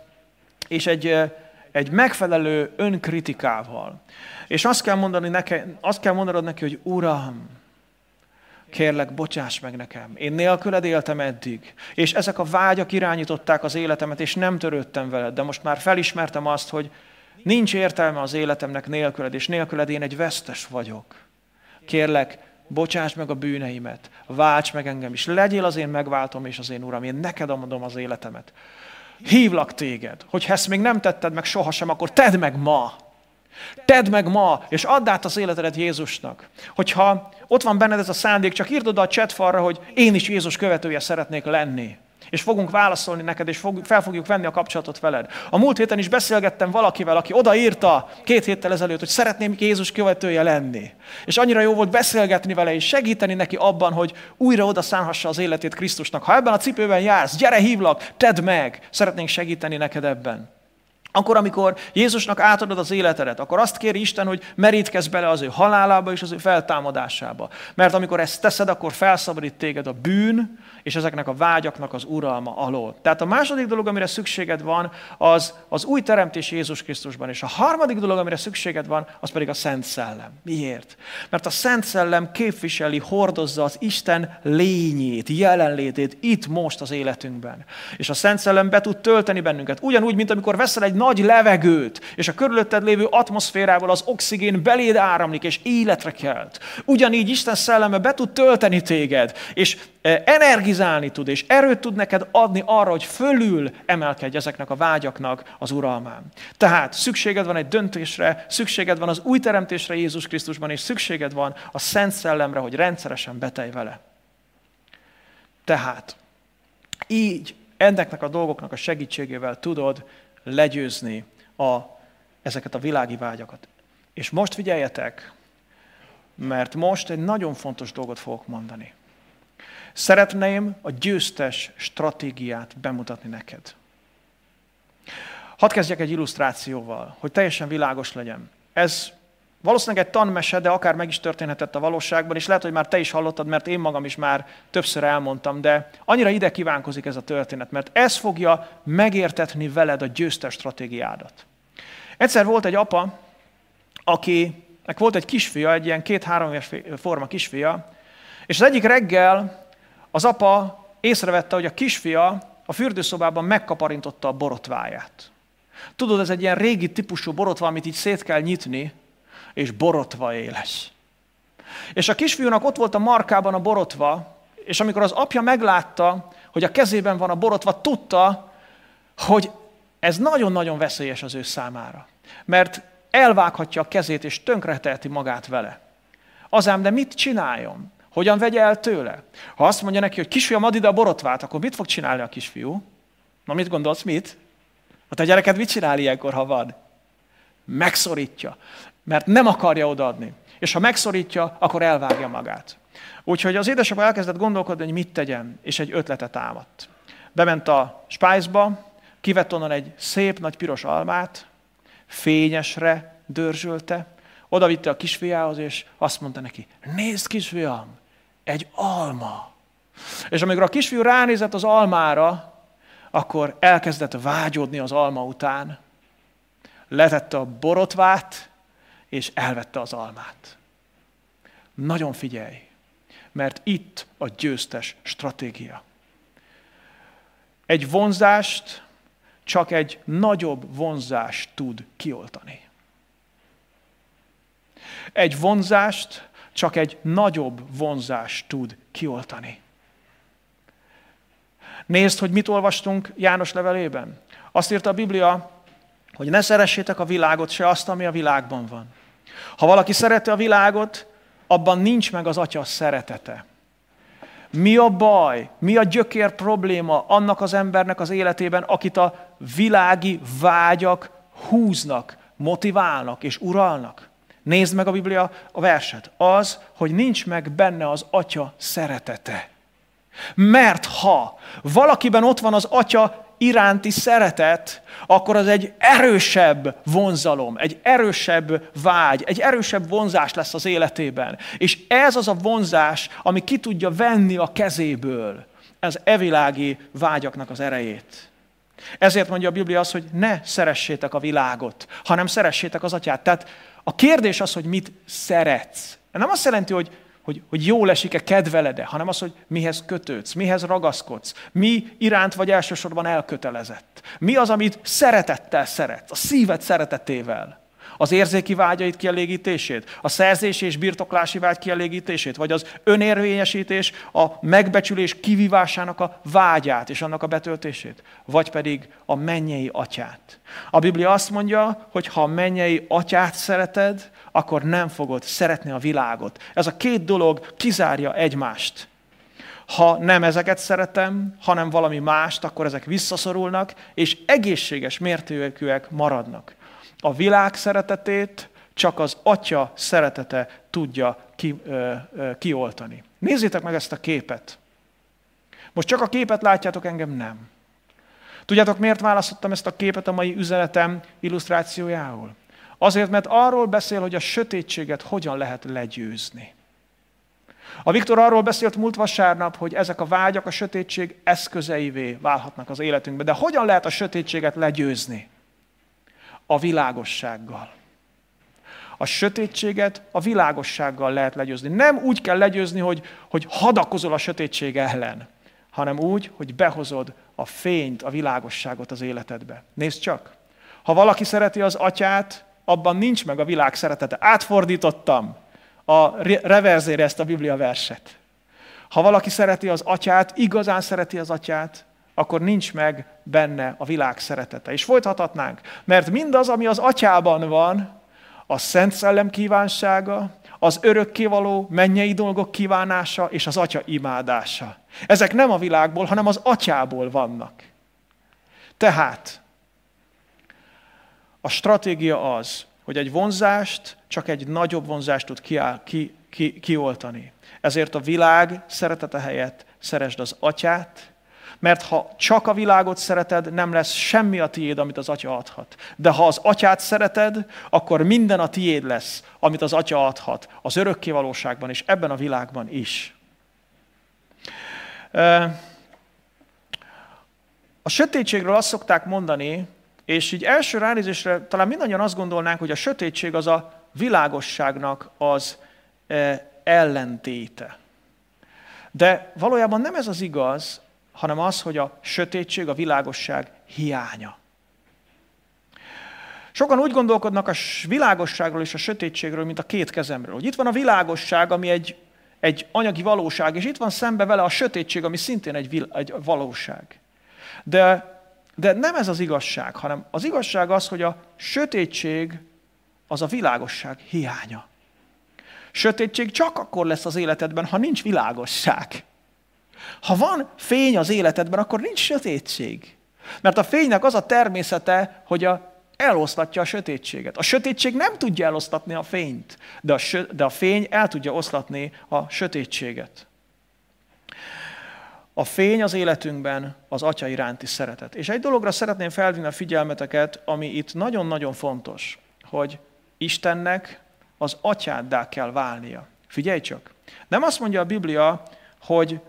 egy megfelelő önkritikával. És azt kell mondanod neki, hogy Uram, kérlek, bocsáss meg nekem. Én nélküled éltem eddig, és ezek a vágyak irányították az életemet, és nem törődtem veled, de most már felismertem azt, hogy nincs értelme az életemnek nélküled, és nélküled én egy vesztes vagyok. Kérlek, bocsáss meg a bűneimet, válts meg engem is, legyél az én megváltom és az én Uram, én neked adom az életemet. Hívlak téged, hogyha ezt még nem tetted meg sohasem, akkor tedd meg ma. Tedd meg ma, és add át az életedet Jézusnak. Hogyha ott van benned ez a szándék, csak írd oda a chatfalra, hogy én is Jézus követője szeretnék lenni. És fogunk válaszolni neked, és fel fogjuk venni a kapcsolatot veled. A múlt héten is beszélgettem valakivel, aki odaírta 2 héttel ezelőtt, hogy szeretném Jézus követője lenni. És annyira jó volt beszélgetni vele, és segíteni neki abban, hogy újra oda szánhassa az életét Krisztusnak. Ha ebben a cipőben jársz, gyere, hívlak, tedd meg! Szeretnénk segíteni neked ebben. Akkor, amikor Jézusnak átadod az életedet, akkor azt kéri Isten, hogy merítkezz bele az ő halálába és az ő feltámadásába. Mert amikor ezt teszed, akkor felszabadít téged a bűn és ezeknek a vágyaknak az uralma alól. Tehát a második dolog, amire szükséged van, az új teremtés Jézus Krisztusban. És a harmadik dolog, amire szükséged van, az pedig a Szent Szellem. Miért? Mert a Szent Szellem képviseli, hordozza az Isten lényét, jelenlétét itt most az életünkben. És a Szent Szellem be tud tölteni bennünket. Ugyanúgy, mint amikor veszel egy nagy levegőt, és a körülötted lévő atmoszférából az oxigén beléd áramlik, és életre kelt. Ugyanígy Isten szelleme be tud tölteni téged, és energizálni tud, és erőt tud neked adni arra, hogy fölül emelkedj ezeknek a vágyaknak az uralmán. Tehát szükséged van egy döntésre, szükséged van az új teremtésre Jézus Krisztusban, és szükséged van a Szent Szellemre, hogy rendszeresen betelj vele. Tehát így ennek a dolgoknak a segítségével tudod legyőzni ezeket a világi vágyakat. És most figyeljetek, mert most egy nagyon fontos dolgot fogok mondani. Szeretném a győztes stratégiát bemutatni neked. Hadd kezdjek egy illusztrációval, hogy teljesen világos legyen. Ez valószínűleg egy tanmese, de akár meg is történhetett a valóságban, és lehet, hogy már te is hallottad, mert én magam is már többször elmondtam, de annyira ide kívánkozik ez a történet, mert ez fogja megértetni veled a győztes stratégiádat. Egyszer volt egy apa, akinek volt egy kisfia, egy ilyen 2-3 éves forma kisfia, és az egyik reggel az apa észrevette, hogy a kisfia a fürdőszobában megkaparintotta a borotváját. Tudod, ez egy ilyen régi típusú borotva, amit így szét kell nyitni, és borotva éles. És a kisfiúnak ott volt a markában a borotva, és amikor az apja meglátta, hogy a kezében van a borotva, tudta, hogy ez nagyon-nagyon veszélyes az ő számára. Mert elvághatja a kezét, és tönkreteheti magát vele. Azám, de mit csináljon? Hogyan vegye el tőle? Ha azt mondja neki, hogy kisfiam, add ide a borotvát, akkor mit fog csinálni a kisfiú? Na, mit gondolsz, mit? A te gyereked mit csinál ilyenkor, ha van? Megszorítja, mert nem akarja odaadni. És ha megszorítja, akkor elvágja magát. Úgyhogy az édesapa elkezdett gondolkodni, hogy mit tegyen, és egy ötletet támadt. Bement a spájzba, kivett onnan egy szép nagy piros almát, fényesre dörzsölte, oda vitte a kisfiához, és azt mondta neki, nézd kisfiam, egy alma. És amikor a kisfiú ránézett az almára, akkor elkezdett vágyódni az alma után, letette a borotvát, és elvette az almát. Nagyon figyelj, mert itt a győztes stratégia. Egy vonzást csak egy nagyobb vonzás tud kioltani. Egy vonzást csak egy nagyobb vonzás tud kioltani. Nézd, hogy mit olvastunk János levelében. Azt írta a Biblia, hogy ne szeressétek a világot, se azt, ami a világban van. Ha valaki szereti a világot, abban nincs meg az Atya szeretete. Mi a baj, mi a gyökér probléma annak az embernek az életében, akit a világi vágyak húznak, motiválnak és uralnak? Nézd meg a Biblia a verset. Az, hogy nincs meg benne az Atya szeretete. Mert ha valakiben ott van az Atya iránti szeretet, akkor az egy erősebb vonzalom, egy erősebb vágy, egy erősebb vonzás lesz az életében. És ez az a vonzás, ami ki tudja venni a kezéből az evilági vágyaknak az erejét. Ezért mondja a Biblia azt, hogy ne szeressétek a világot, hanem szeressétek az Atyát. Tehát a kérdés az, hogy mit szeretsz. Nem azt jelenti, hogy jól esik-e, kedveled-e, hanem az, hogy mihez kötődsz, mihez ragaszkodsz, mi iránt vagy elsősorban elkötelezett. Mi az, amit szeretettel szeretsz, a szíved szeretetével. Az érzéki vágyaid kielégítését, a szerzési és birtoklási vágy kielégítését, vagy az önérvényesítés, a megbecsülés kivívásának a vágyát és annak a betöltését, vagy pedig a mennyei Atyát. A Biblia azt mondja, hogy ha a mennyei Atyát szereted, akkor nem fogod szeretni a világot. Ez a két dolog kizárja egymást. Ha nem ezeket szeretem, hanem valami mást, akkor ezek visszaszorulnak, és egészséges mértékűek maradnak. A világ szeretetét csak az Atya szeretete tudja kioltani. Nézzétek meg ezt a képet. Most csak a képet látjátok, engem nem. Tudjátok, miért választottam ezt a képet a mai üzenetem illusztrációjául? Azért, mert arról beszél, hogy a sötétséget hogyan lehet legyőzni. A Viktor arról beszélt múlt vasárnap, hogy ezek a vágyak a sötétség eszközeivé válhatnak az életünkbe. De hogyan lehet a sötétséget legyőzni? A világossággal. A sötétséget a világossággal lehet legyőzni. Nem úgy kell legyőzni, hogy hadakozol a sötétség ellen, hanem úgy, hogy behozod a fényt, a világosságot az életedbe. Nézd csak! Ha valaki szereti az Atyát, abban nincs meg a világ szeretete. Átfordítottam a reverzére ezt a Biblia verset. Ha valaki szereti az Atyát, igazán szereti az Atyát, akkor nincs meg benne a világ szeretete. És folytathatnánk, mert mindaz, ami az Atyában van, a Szent Szellem kívánsága, az örökkévaló mennyei dolgok kívánása és az Atya imádása. Ezek nem a világból, hanem az Atyából vannak. Tehát a stratégia az, hogy egy vonzást csak egy nagyobb vonzást tud kioltani. Ezért a világ szeretete helyett szeresd az atyát, mert ha csak a világot szereted, nem lesz semmi a tiéd, amit az atya adhat. De ha az atyát szereted, akkor minden a tiéd lesz, amit az atya adhat, az örökké valóságban és ebben a világban is. A sötétségről azt szokták mondani, és így első ránézésre talán mindannyian azt gondolnánk, hogy a sötétség az a világosságnak az ellentéte. De valójában nem ez az igaz, hanem az, hogy a sötétség a világosság hiánya. Sokan úgy gondolkodnak a világosságról és a sötétségről, mint a két kezemről. Hogy itt van a világosság, ami egy anyagi valóság, és itt van szembe vele a sötétség, ami szintén egy valóság. De nem ez az igazság, hanem az igazság az, hogy a sötétség az a világosság hiánya. Sötétség csak akkor lesz az életedben, ha nincs világosság. Ha van fény az életedben, akkor nincs sötétség. Mert a fénynek az a természete, hogy eloszlatja a sötétséget. A sötétség nem tudja eloszlatni a fényt, de a fény el tudja oszlatni a sötétséget. A fény az életünkben az Atya iránti szeretet. És egy dologra szeretném felvinni a figyelmeteket, ami itt nagyon-nagyon fontos, hogy Istennek az atyáddá kell válnia. Figyelj csak! Nem azt mondja a Biblia, hogy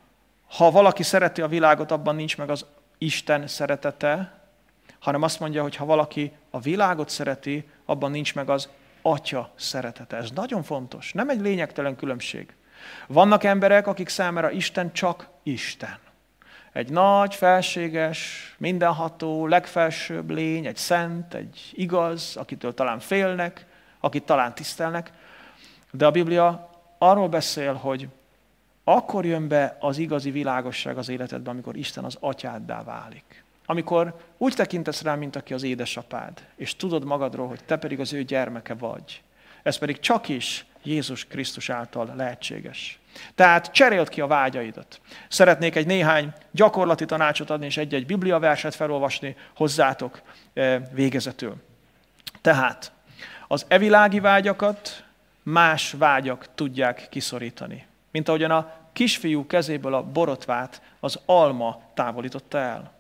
ha valaki szereti a világot, abban nincs meg az Isten szeretete, hanem azt mondja, hogy ha valaki a világot szereti, abban nincs meg az Atya szeretete. Ez nagyon fontos. Nem egy lényegtelen különbség. Vannak emberek, akik számára Isten csak Isten. Egy nagy, felséges, mindenható, legfelsőbb lény, egy szent, egy igaz, akitől talán félnek, akit talán tisztelnek. De a Biblia arról beszél, hogy akkor jön be az igazi világosság az életedbe, amikor Isten az atyáddá válik. Amikor úgy tekintesz rá, mint aki az édesapád, és tudod magadról, hogy te pedig az ő gyermeke vagy. Ez pedig csak is Jézus Krisztus által lehetséges. Tehát cseréld ki a vágyaidat. Szeretnék egy néhány gyakorlati tanácsot adni, és egy-egy bibliaverset felolvasni hozzátok végezetül. Tehát az evilági vágyakat más vágyak tudják kiszorítani. Mint ahogyan a kisfiú kezéből a borotvát az alma távolította el.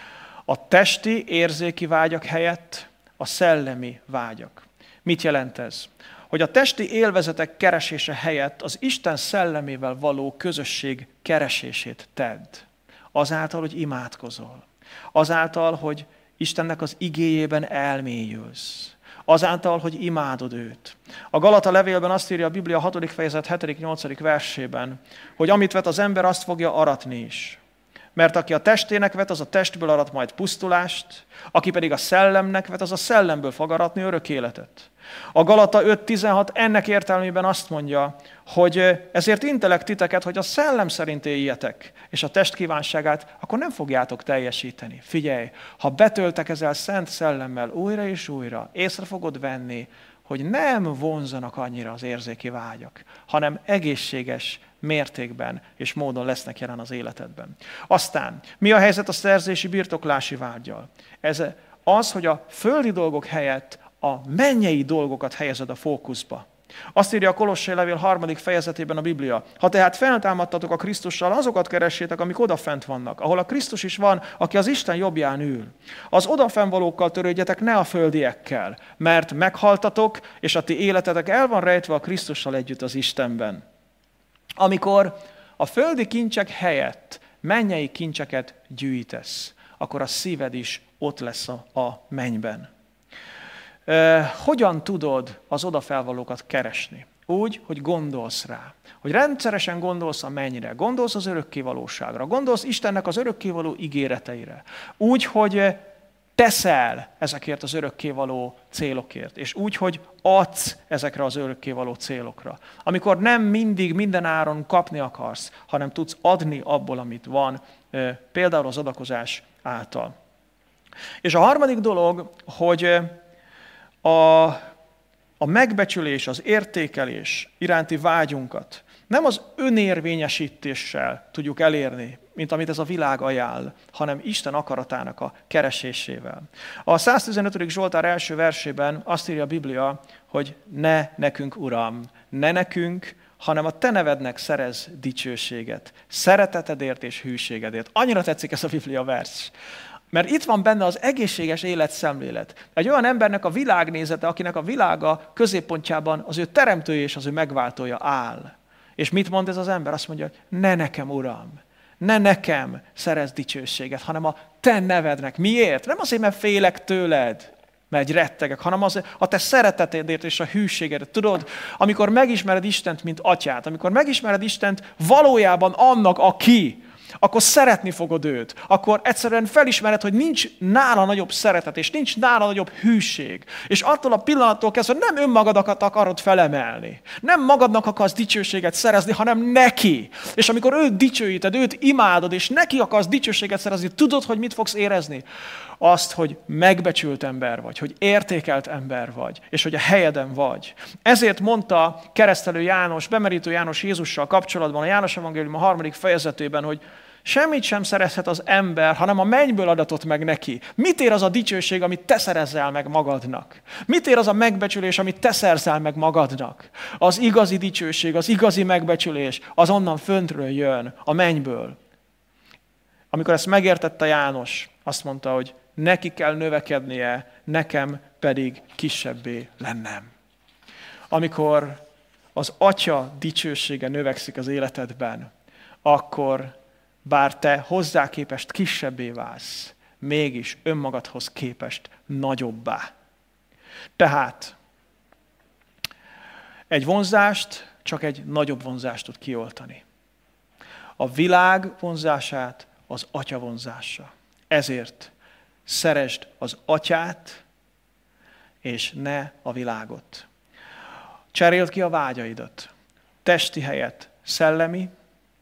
A testi, érzéki vágyak helyett a szellemi vágyak. Mit jelent ez? Hogy a testi élvezetek keresése helyett az Isten szellemével való közösség keresését tedd. Azáltal, hogy imádkozol. Azáltal, hogy Istennek az igéjében elmélyülsz. Azáltal, hogy imádod őt. A Galata levélben azt írja a Biblia 6. fejezet 7.-8. versében, hogy amit vet az ember, azt fogja aratni is. Mert aki a testének vet, az a testből arat majd pusztulást, aki pedig a szellemnek vet, az a szellemből fog aratni örök életet. A Galata 5.16 ennek értelmében azt mondja, hogy ezért intelek titeket, hogy a szellem szerint éljetek, és a test kívánságát akkor nem fogjátok teljesíteni. Figyelj, ha betöltekezel szent szellemmel újra és újra, észre fogod venni, hogy nem vonzanak annyira az érzéki vágyak, hanem egészséges mértékben és módon lesznek jelen az életedben. Aztán, mi a helyzet a szerzési birtoklási vággyal? Ez az, hogy a földi dolgok helyett a mennyei dolgokat helyezed a fókuszba. Azt írja a Kolossai levél 3. fejezetében a Biblia. Ha tehát feltámadtatok a Krisztussal, azokat keressétek, amik odafent vannak, ahol a Krisztus is van, aki az Isten jobbján ül. Az odafennvalókkal törődjetek, ne a földiekkel, mert meghaltatok, és a ti életetek el van rejtve a Krisztussal együtt az Istenben. Amikor a földi kincsek helyett mennyei kincseket gyűjtesz, akkor a szíved is ott lesz a mennyben. Hogyan tudod az odafelvalókat keresni? Úgy, hogy gondolsz rá. Hogy rendszeresen gondolsz a mennyre, gondolsz az örökkévalóságra, gondolsz Istennek az örökkévaló ígéreteire. Úgy, hogy teszel ezekért az örökkévaló célokért, és úgy, hogy adsz ezekre az örökkévaló célokra. Amikor nem mindig minden áron kapni akarsz, hanem tudsz adni abból, amit van, például az adakozás által. És a harmadik dolog, hogy a megbecsülés, az értékelés iránti vágyunkat nem az önérvényesítéssel tudjuk elérni, mint amit ez a világ ajánl, hanem Isten akaratának a keresésével. A 115. Zsoltár első versében azt írja a Biblia, hogy ne nekünk, Uram, ne nekünk, hanem a te nevednek szerez dicsőséget, szeretetedért és hűségedért. Annyira tetszik ez a Biblia vers. Mert itt van benne az egészséges életszemlélet. Egy olyan embernek a világnézete, akinek a világa középpontjában az ő teremtője és az ő megváltója áll. És mit mond ez az ember? Azt mondja, hogy ne nekem, Uram, ne nekem szerezz dicsőséget, hanem a te nevednek. Miért? Nem azért, mert félek tőled, mert rettegek, hanem az a te szeretetedért és a hűségedért. Tudod, amikor megismered Istent, mint atyát, amikor megismered Istent valójában annak, aki, akkor szeretni fogod őt. Akkor egyszerűen felismered, hogy nincs nála nagyobb szeretet, és nincs nála nagyobb hűség. És attól a pillanattól kezdve nem önmagadat akarod felemelni. Nem magadnak akarsz dicsőséget szerezni, hanem neki. És amikor őt dicsőíted, őt imádod, és neki akarsz dicsőséget szerezni, tudod, hogy mit fogsz érezni? Azt, hogy megbecsült ember vagy, hogy értékelt ember vagy, és hogy a helyeden vagy. Ezért mondta keresztelő János, bemerítő János Jézussal kapcsolatban a János Evangélium a 3. fejezetében, hogy semmit sem szerezhet az ember, hanem a mennyből adatott meg neki. Mit ér az a dicsőség, amit te szerezzel meg magadnak? Mit ér az a megbecsülés, amit te szerzel meg magadnak? Az igazi dicsőség, az igazi megbecsülés, az onnan föntről jön, a mennyből. Amikor ezt megértette János, azt mondta, hogy neki kell növekednie, nekem pedig kisebbé lennem. Amikor az Atya dicsősége növekszik az életedben, akkor bár te hozzá képest kisebbé válsz, mégis önmagadhoz képest nagyobbá. Tehát egy vonzást csak egy nagyobb vonzást tud kioltani. A világ vonzását az Atya vonzása. Ezért szeresd az Atyát, és ne a világot. Cseréld ki a vágyaidat. Testi helyett szellemi,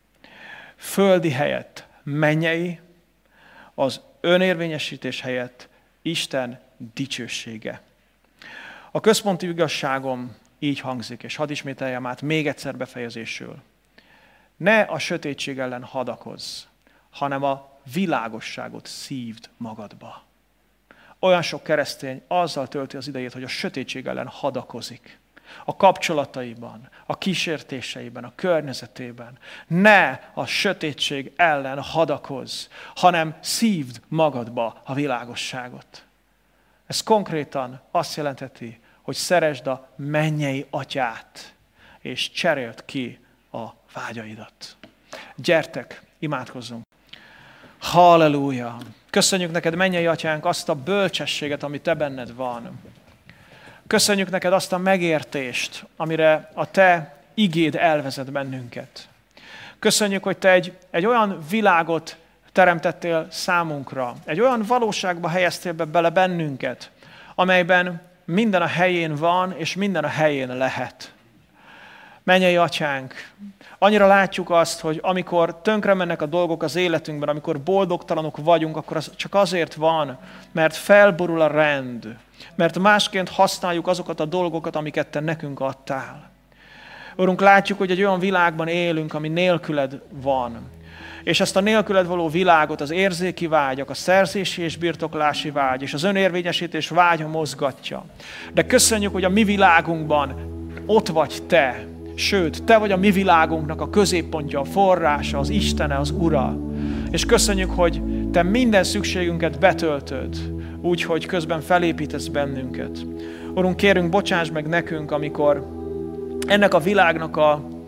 földi helyett mennyei, az önérvényesítés helyett Isten dicsősége. A központi igazságom így hangzik, és hadd ismételjem át még egyszer befejezésül. Ne a sötétség ellen hadakozz, hanem a világosságot szívd magadba. Olyan sok keresztény azzal tölti az idejét, hogy a sötétség ellen hadakozik. A kapcsolataiban, a kísértéseiben, a környezetében. Ne a sötétség ellen hadakozz, hanem szívd magadba a világosságot. Ez konkrétan azt jelentheti, hogy szeresd a mennyei Atyát, és cseréld ki a vágyaidat. Gyertek, imádkozzunk! Halleluja! Köszönjük neked, mennyei Atyánk, azt a bölcsességet, ami te benned van. Köszönjük neked azt a megértést, amire a te igéd elvezet bennünket. Köszönjük, hogy te egy olyan világot teremtettél számunkra, egy olyan valóságba helyeztél bele bennünket, amelyben minden a helyén van, és minden a helyén lehet. Mennyei Atyánk, annyira látjuk azt, hogy amikor tönkre mennek a dolgok az életünkben, amikor boldogtalanok vagyunk, akkor az csak azért van, mert felborul a rend, mert másként használjuk azokat a dolgokat, amiket te nekünk adtál. Urunk, látjuk, hogy egy olyan világban élünk, ami nélküled van. És ezt a nélküled való világot az érzéki vágyak, a szerzési és birtoklási vágy, és az önérvényesítés vágya mozgatja. De köszönjük, hogy a mi világunkban ott vagy te. Sőt, te vagy a mi világunknak a középpontja, a forrása, az Istene, az Ura. És köszönjük, hogy te minden szükségünket betöltöd, úgyhogy közben felépítesz bennünket. Urunk, kérünk, bocsáss meg nekünk, amikor ennek a világnak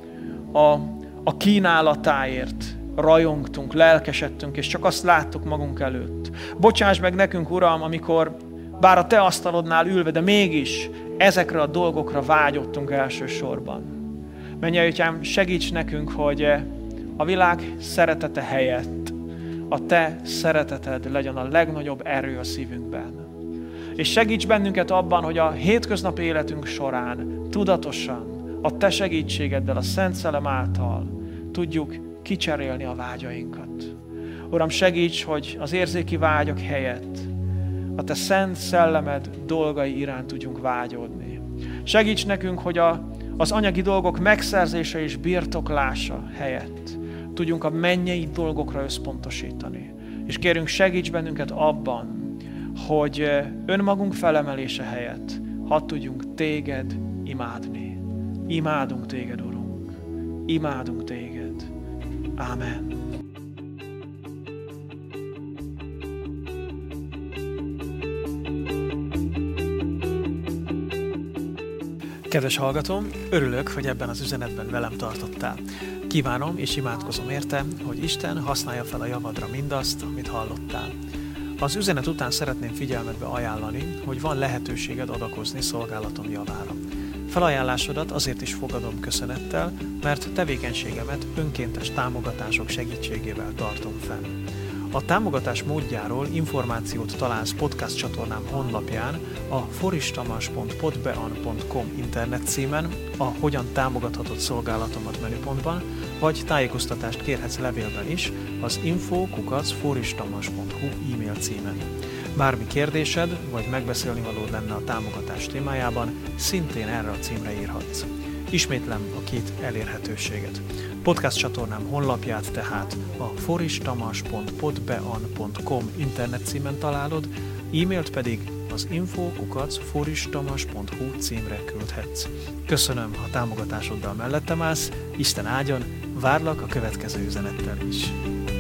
a kínálatáért rajongtunk, lelkesedtünk, és csak azt láttuk magunk előtt. Bocsáss meg nekünk, Uram, amikor bár a te asztalodnál ülve, de mégis ezekre a dolgokra vágyottunk elsősorban. Mennyei Atyám, segíts nekünk, hogy a világ szeretete helyett a te szereteted legyen a legnagyobb erő a szívünkben. És segíts bennünket abban, hogy a hétköznapi életünk során tudatosan, a te segítségeddel, a Szent Szellem által tudjuk kicserélni a vágyainkat. Uram, segíts, hogy az érzéki vágyak helyett a te Szent Szellemed dolgai iránt tudjunk vágyódni. Segíts nekünk, hogy az anyagi dolgok megszerzése és birtoklása helyett tudjunk a mennyei dolgokra összpontosítani. És kérünk, segíts bennünket abban, hogy önmagunk felemelése helyett hadd tudjunk téged imádni. Imádunk téged, Urunk. imádunk téged. Ámen. Kedves hallgatóm, örülök, hogy ebben az üzenetben velem tartottál. Kívánom és imádkozom érte, hogy Isten használja fel a javadra mindazt, amit hallottál. Az üzenet után szeretném figyelmetbe ajánlani, hogy van lehetőséged adakozni szolgálatom javára. Felajánlásodat azért is fogadom köszönettel, mert tevékenységemet önkéntes támogatások segítségével tartom fenn. A támogatás módjáról információt találsz podcast csatornám honlapján, a foristamas.podbean.com internet címen, a Hogyan támogathatod szolgálatomat menüpontban, vagy tájékoztatást kérhetsz levélben is az info@foristamas.hu e-mail címen. Bármi kérdésed, vagy megbeszélni valód lenne a támogatás témájában, szintén erre a címre írhatsz. Ismétlem a két elérhetőséget. Podcast csatornám honlapját tehát a foristamas.podbean.com internet címen találod, e-mailt pedig az info@foristamas.hu címre küldhetsz. Köszönöm, ha támogatásoddal mellettem állsz, Isten áldjon, várlak a következő üzenettel is.